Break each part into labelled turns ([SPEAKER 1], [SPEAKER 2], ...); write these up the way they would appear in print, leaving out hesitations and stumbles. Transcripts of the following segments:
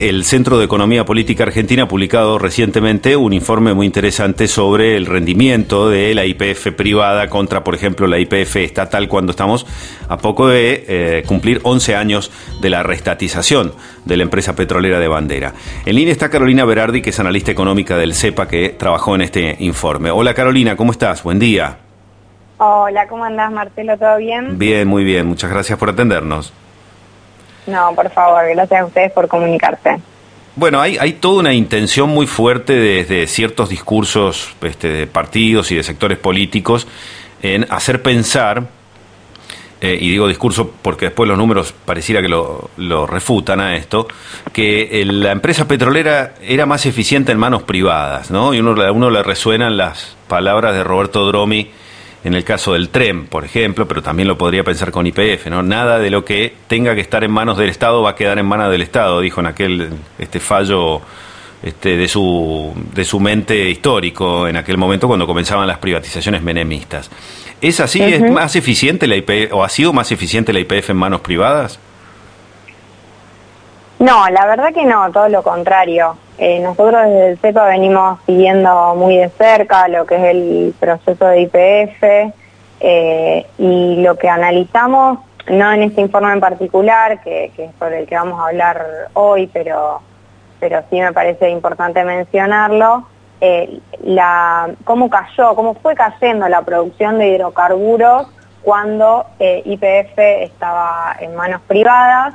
[SPEAKER 1] El Centro de Economía Política Argentina ha publicado recientemente un informe muy interesante sobre el rendimiento de la YPF privada contra, por ejemplo, la YPF estatal, cuando estamos a poco de cumplir 11 años de la reestatización de la empresa petrolera de bandera. En línea está Carolina Berardi, que es analista económica del CEPA, que trabajó en este informe. Hola Carolina, ¿cómo estás? Buen día.
[SPEAKER 2] Hola, ¿cómo andás, Marcelo? ¿Todo bien?
[SPEAKER 1] Bien, muy bien. Muchas gracias por atendernos.
[SPEAKER 2] No, por favor, gracias a ustedes por comunicarse.
[SPEAKER 1] Bueno, hay toda una intención muy fuerte desde ciertos discursos de partidos y de sectores políticos en hacer pensar, y digo discurso porque después los números pareciera que lo refutan a esto, que la empresa petrolera era más eficiente en manos privadas, ¿no? Y a uno le resuenan las palabras de Roberto Dromi en el caso del TREM, por ejemplo, pero también lo podría pensar con YPF, ¿no? Nada de lo que tenga que estar en manos del Estado va a quedar en manos del Estado, dijo en aquel fallo de su mente histórico en aquel momento cuando comenzaban las privatizaciones menemistas. ¿Es así? ¿Es más eficiente la YPF, o ha sido más eficiente la YPF en manos privadas?
[SPEAKER 2] No, la verdad que no, todo lo contrario. Nosotros desde el CEPA venimos siguiendo muy de cerca lo que es el proceso de YPF y lo que analizamos, no en este informe en particular, que es sobre el que vamos a hablar hoy, pero sí me parece importante mencionarlo, cómo fue cayendo la producción de hidrocarburos cuando YPF estaba en manos privadas.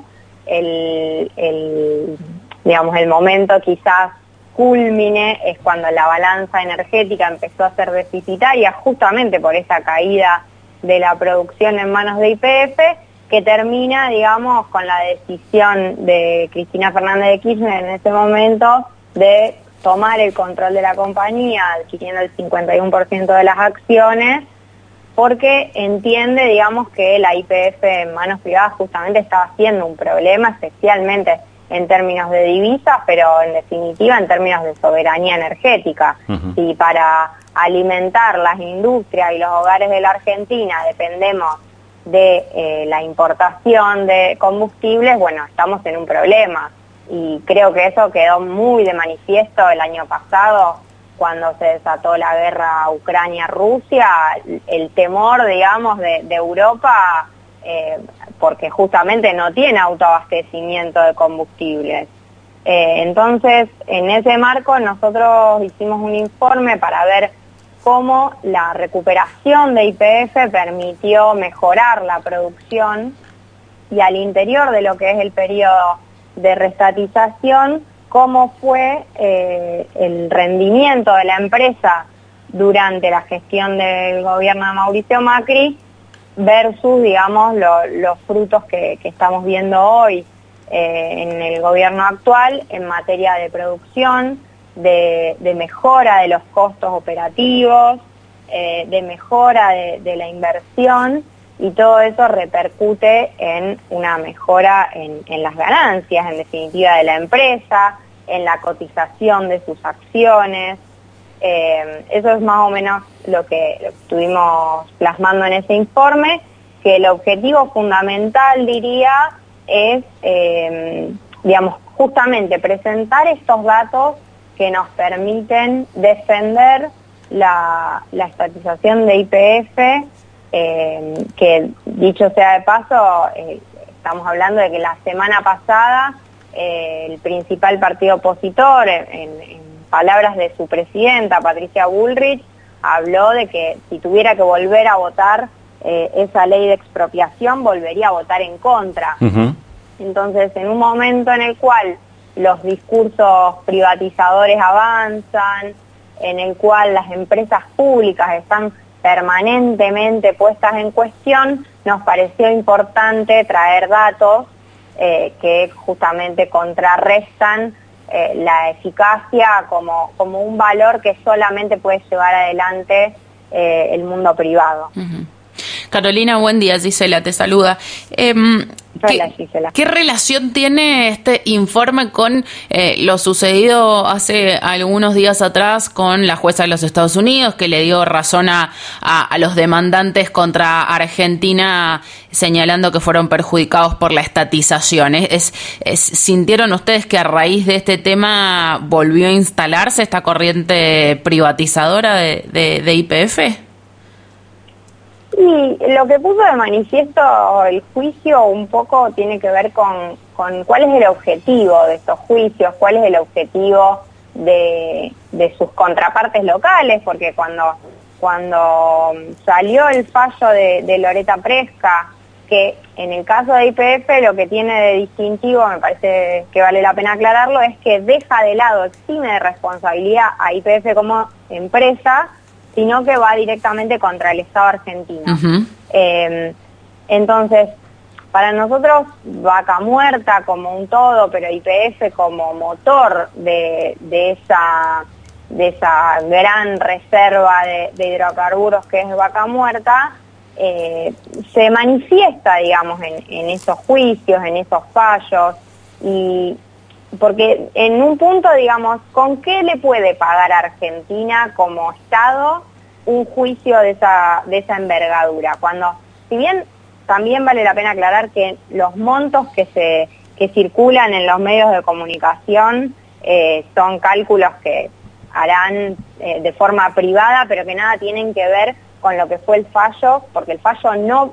[SPEAKER 2] El momento quizás cúlmine es cuando la balanza energética empezó a ser deficitaria, justamente por esa caída de la producción en manos de YPF, que termina, digamos, con la decisión de Cristina Fernández de Kirchner en ese momento de tomar el control de la compañía, adquiriendo el 51% de las acciones, porque entiende, digamos, que la YPF en manos privadas justamente estaba siendo un problema, especialmente en términos de divisas, pero en definitiva en términos de soberanía energética. Si para alimentar las industrias y los hogares de la Argentina dependemos de la importación de combustibles, bueno, estamos en un problema. Y creo que eso quedó muy de manifiesto el año pasado, cuando se desató la guerra Ucrania-Rusia, el temor, digamos, de Europa, porque justamente no tiene autoabastecimiento de combustibles. Entonces, en ese marco nosotros hicimos un informe para ver cómo la recuperación de YPF permitió mejorar la producción y al interior de lo que es el periodo de reestatización, cómo fue el rendimiento de la empresa durante la gestión del gobierno de Mauricio Macri versus, digamos, los frutos que estamos viendo hoy en el gobierno actual en materia de producción, de mejora de los costos operativos, de mejora de la inversión, y todo eso repercute en una mejora en las ganancias, en definitiva, de la empresa, en la cotización de sus acciones. Eso es más o menos lo que estuvimos plasmando en ese informe, que el objetivo fundamental, diría, es, digamos, justamente presentar estos datos que nos permiten defender la estatización de YPF, que dicho sea de paso, estamos hablando de que la semana pasada el principal partido opositor, en palabras de su presidenta, Patricia Bullrich, habló de que si tuviera que volver a votar esa ley de expropiación, volvería a votar en contra. Entonces, en un momento en el cual los discursos privatizadores avanzan, en el cual las empresas públicas están permanentemente puestas en cuestión, nos pareció importante traer datos que justamente contrarrestan la eficacia como un valor que solamente puede llevar adelante el mundo privado.
[SPEAKER 3] Carolina, buen día, Gisela te saluda.
[SPEAKER 2] Hola, Gisela.
[SPEAKER 3] ¿Qué relación tiene este informe con lo sucedido hace algunos días atrás con la jueza de los Estados Unidos, que le dio razón a los demandantes contra Argentina, señalando que fueron perjudicados por la estatización? ¿Sintieron ustedes que a raíz de este tema volvió a instalarse esta corriente privatizadora de YPF?
[SPEAKER 2] Y lo que puso de manifiesto el juicio un poco tiene que ver con cuál es el objetivo de estos juicios, cuál es el objetivo de sus contrapartes locales, porque cuando salió el fallo de Loretta Preska, que en el caso de YPF lo que tiene de distintivo, me parece que vale la pena aclararlo, es que deja de lado, exime de responsabilidad a YPF como empresa, sino que va directamente contra el Estado argentino.
[SPEAKER 3] Uh-huh.
[SPEAKER 2] Entonces, para nosotros, Vaca Muerta como un todo, pero YPF como motor de esa gran reserva de hidrocarburos que es Vaca Muerta, se manifiesta, digamos, en esos juicios, en esos fallos, y porque en un punto, digamos, ¿con qué le puede pagar a Argentina como Estado un juicio de esa envergadura? Cuando, si bien también vale la pena aclarar que los montos que circulan en los medios de comunicación son cálculos que harán de forma privada, pero que nada tienen que ver con lo que fue el fallo, porque el fallo no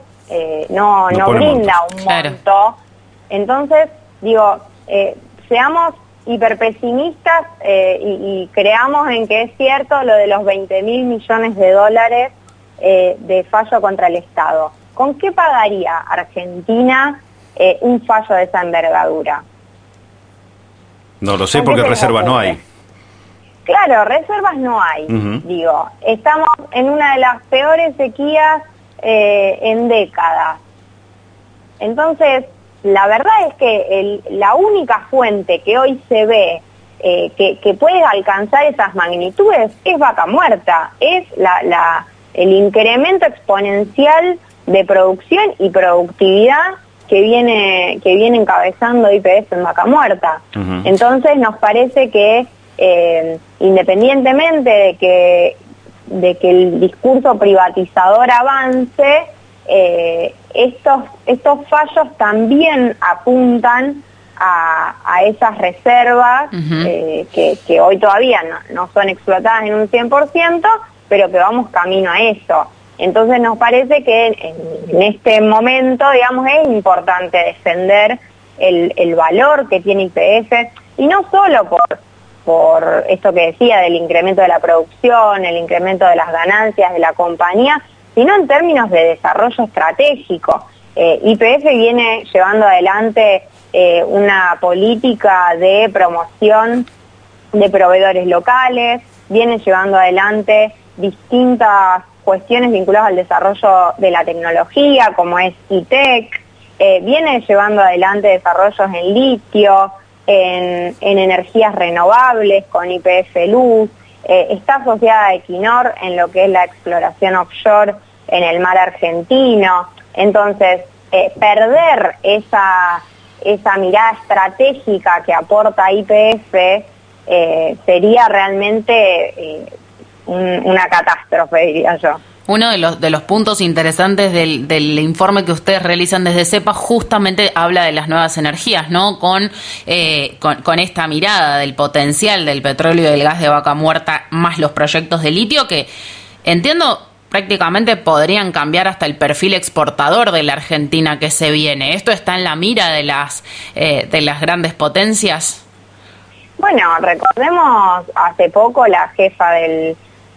[SPEAKER 2] brinda un monto. Claro. Entonces, digo, seamos hiperpesimistas y creamos en que es cierto lo de los 20.000 millones de dólares de fallo contra el Estado. ¿Con qué pagaría Argentina un fallo de esa envergadura?
[SPEAKER 1] No lo sé porque reservas no hay.
[SPEAKER 2] Claro, reservas no hay. Uh-huh. Digo, estamos en una de las peores sequías en décadas. Entonces, la verdad es que la única fuente que hoy se ve que puede alcanzar esas magnitudes es Vaca Muerta, es el incremento exponencial de producción y productividad que viene encabezando YPF en Vaca Muerta. Uh-huh. Entonces nos parece que independientemente de que el discurso privatizador avance, estos fallos también apuntan a esas reservas. Uh-huh. Que hoy todavía no son explotadas en un 100%, pero que vamos camino a eso. Entonces nos parece que en este momento, digamos, es importante defender el valor que tiene YPF, y no solo por esto que decía del incremento de la producción, el incremento de las ganancias de la compañía, sino en términos de desarrollo estratégico. YPF viene llevando adelante una política de promoción de proveedores locales, viene llevando adelante distintas cuestiones vinculadas al desarrollo de la tecnología, como es ITEC, viene llevando adelante desarrollos en litio, en energías renovables con YPF Luz, está asociada a Equinor en lo que es la exploración offshore en el mar argentino. Entonces, perder esa mirada estratégica que aporta YPF sería realmente una catástrofe, diría yo.
[SPEAKER 3] Uno de los puntos interesantes del informe que ustedes realizan desde CEPA justamente habla de las nuevas energías, ¿no? Con esta mirada del potencial del petróleo y del gas de Vaca Muerta, más los proyectos de litio, que entiendo prácticamente podrían cambiar hasta el perfil exportador de la Argentina que se viene. ¿Esto está en la mira de las grandes potencias?
[SPEAKER 2] Bueno, recordemos hace poco la jefa del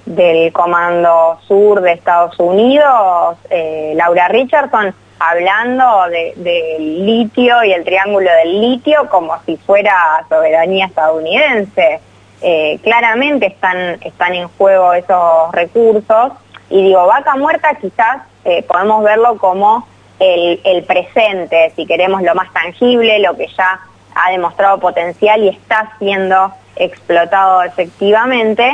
[SPEAKER 2] Comando Sur de Estados Unidos, Laura Richardson, hablando del litio y el triángulo del litio como si fuera soberanía estadounidense. Claramente están en juego esos recursos, y digo, Vaca Muerta quizás podemos verlo como el presente, si queremos, lo más tangible, lo que ya ha demostrado potencial y está siendo explotado efectivamente.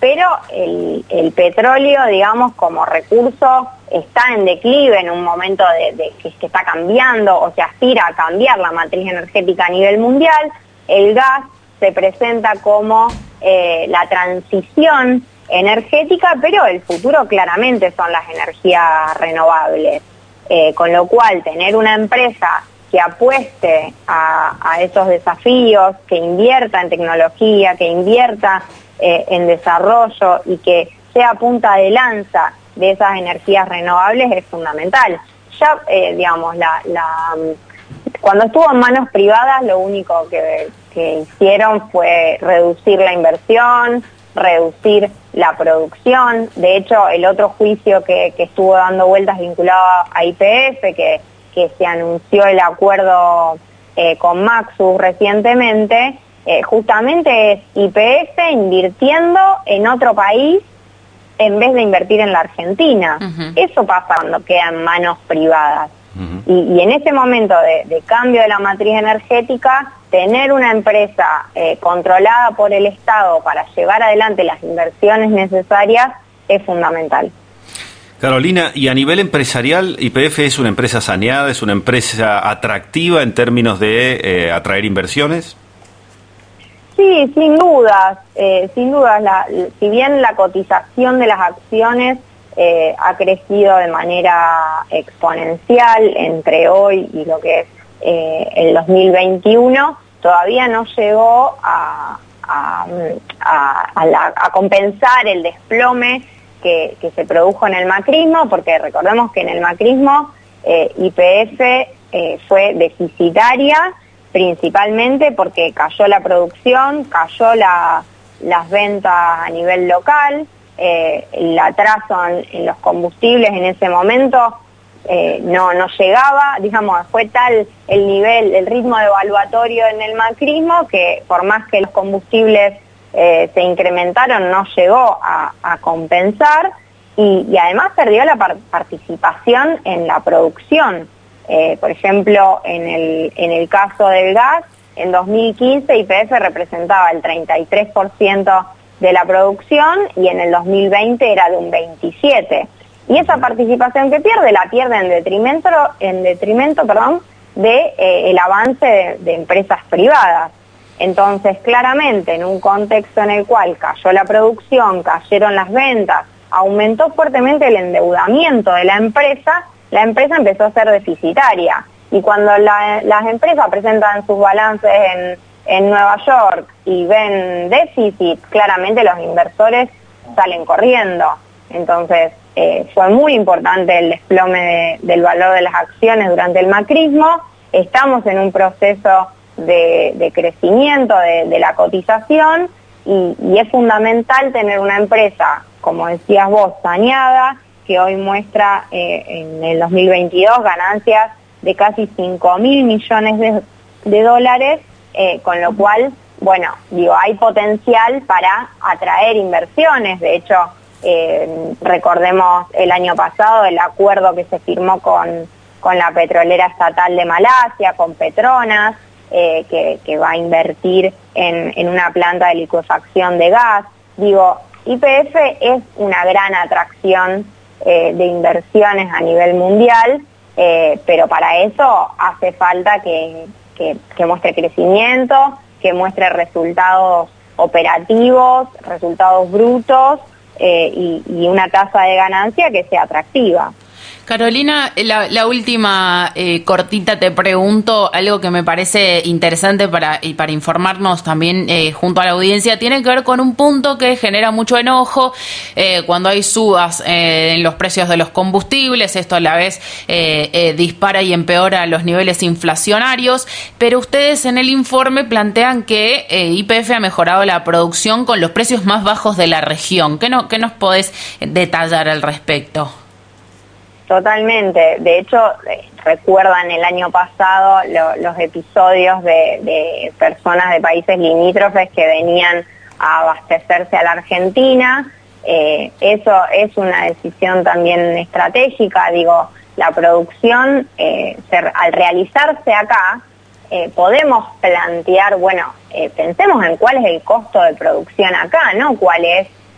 [SPEAKER 2] pero el petróleo, digamos, como recurso está en declive en un momento de que se está cambiando o se aspira a cambiar la matriz energética a nivel mundial. El gas se presenta como la transición energética, pero el futuro claramente son las energías renovables, con lo cual tener una empresa que apueste a esos desafíos, que invierta en tecnología, que invierta en desarrollo y que sea punta de lanza de esas energías renovables es fundamental. Ya, digamos, cuando estuvo en manos privadas, lo único que hicieron fue reducir la inversión, reducir la producción. De hecho, el otro juicio que estuvo dando vueltas vinculado a YPF, que se anunció el acuerdo con Maxus recientemente, justamente es YPF invirtiendo en otro país en vez de invertir en la Argentina. Eso pasa cuando queda en manos privadas. Y en ese momento de cambio de la matriz energética, tener una empresa controlada por el Estado para llevar adelante las inversiones necesarias es fundamental.
[SPEAKER 1] Carolina, y a nivel empresarial, YPF es una empresa saneada, es una empresa atractiva en términos de atraer inversiones.
[SPEAKER 2] Sí, sin dudas, si bien la cotización de las acciones ha crecido de manera exponencial entre hoy y lo que es el 2021, todavía no llegó a compensar el desplome que se produjo en el macrismo, porque recordemos que en el macrismo YPF fue deficitaria, principalmente porque cayó la producción, cayó las ventas a nivel local, el atraso en los combustibles en ese momento no llegaba, digamos, fue tal el ritmo devaluatorio en el macrismo que por más que los combustibles se incrementaron, no llegó a compensar y además perdió la participación en la producción. Por ejemplo, en el caso del gas, en 2015 YPF representaba el 33% de la producción y en el 2020 era de un 27%. Y esa participación que la pierde en detrimento de el avance de empresas privadas. Entonces, claramente, en un contexto en el cual cayó la producción, cayeron las ventas, aumentó fuertemente el endeudamiento de la empresa empezó a ser deficitaria. Y cuando las empresas presentan sus balances en Nueva York y ven déficit, claramente los inversores salen corriendo. Entonces, fue muy importante el desplome del valor de las acciones durante el macrismo. Estamos en un proceso de crecimiento de la cotización y es fundamental tener una empresa, como decías vos, saneada, que hoy muestra en el 2022 ganancias de casi 5.000 millones de dólares, con lo cual, bueno, hay potencial para atraer inversiones. De hecho, recordemos el año pasado el acuerdo que se firmó con la petrolera estatal de Malasia, con Petronas, que va a invertir en una planta de licuefacción de gas. YPF es una gran atracción de inversiones a nivel mundial, pero para eso hace falta que muestre crecimiento, que muestre resultados operativos, resultados brutos y una tasa de ganancia que sea atractiva.
[SPEAKER 3] Carolina, la última cortita te pregunto, algo que me parece interesante para informarnos también junto a la audiencia, tiene que ver con un punto que genera mucho enojo cuando hay subas en los precios de los combustibles. Esto a la vez dispara y empeora los niveles inflacionarios, pero ustedes en el informe plantean que YPF ha mejorado la producción con los precios más bajos de la región. ¿Qué nos podés detallar al respecto?
[SPEAKER 2] Totalmente. De hecho, recuerdan el año pasado los episodios de personas de países limítrofes que venían a abastecerse a la Argentina. Eso es una decisión también estratégica. La producción, al realizarse acá, podemos plantear, pensemos en cuál es el costo de producción acá, ¿no? Cuál es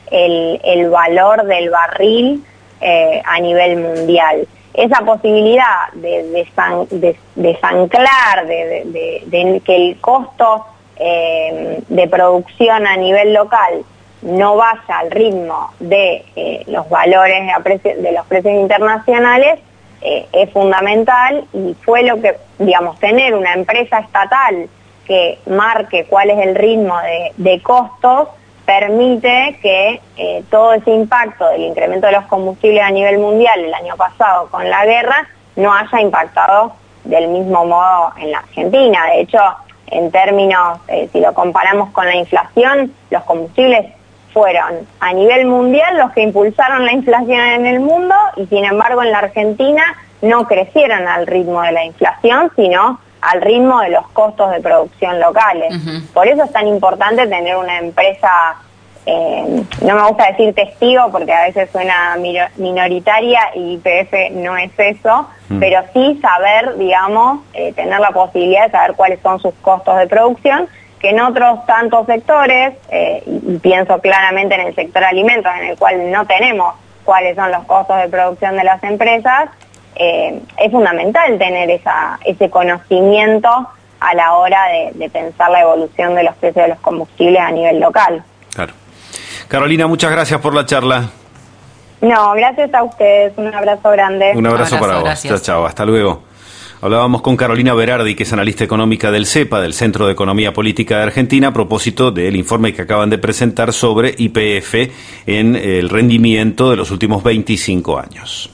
[SPEAKER 2] el valor del barril a nivel mundial. Esa posibilidad de desanclar, de que el costo de producción a nivel local no vaya al ritmo de los valores de los precios internacionales, es fundamental, y fue lo que, digamos, tener una empresa estatal que marque cuál es el ritmo de costos permite que todo ese impacto del incremento de los combustibles a nivel mundial el año pasado con la guerra no haya impactado del mismo modo en la Argentina. De hecho, en términos, si lo comparamos con la inflación, los combustibles fueron a nivel mundial los que impulsaron la inflación en el mundo, y sin embargo en la Argentina no crecieron al ritmo de la inflación, sino al ritmo de los costos de producción locales. Por eso es tan importante tener una empresa, no me gusta decir testigo porque a veces suena minoritaria y YPF no es eso, pero sí saber, digamos, tener la posibilidad de saber cuáles son sus costos de producción, que en otros tantos sectores, y pienso claramente en el sector alimentos, en el cual no tenemos cuáles son los costos de producción de las empresas, es fundamental tener ese conocimiento a la hora de pensar la evolución de los precios de los combustibles a nivel local.
[SPEAKER 1] Claro. Carolina, muchas gracias por la charla.
[SPEAKER 2] No, gracias a ustedes. Un abrazo grande.
[SPEAKER 1] Un abrazo para vos. Gracias. Chao, chao. Hasta luego. Hablábamos con Carolina Berardi, que es analista económica del CEPA, del Centro de Economía Política de Argentina, a propósito del informe que acaban de presentar sobre YPF en el rendimiento de los últimos 25 años.